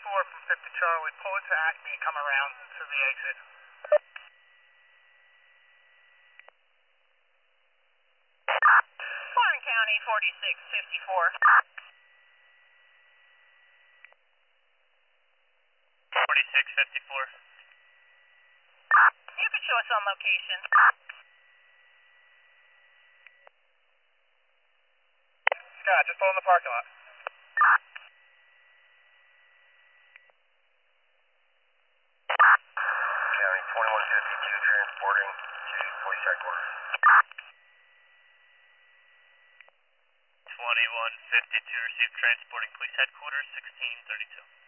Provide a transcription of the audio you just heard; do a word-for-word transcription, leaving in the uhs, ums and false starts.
four from fifty Charlie, pull into Acme and come around to the exit. Warren County, forty-six fifty-four. forty-six fifty-four. You can show us on location. Scott, just pull in the parking lot. County twenty-one fifty-two transporting to police headquarters. twenty-one fifty-two received transporting police headquarters, sixteen thirty-two.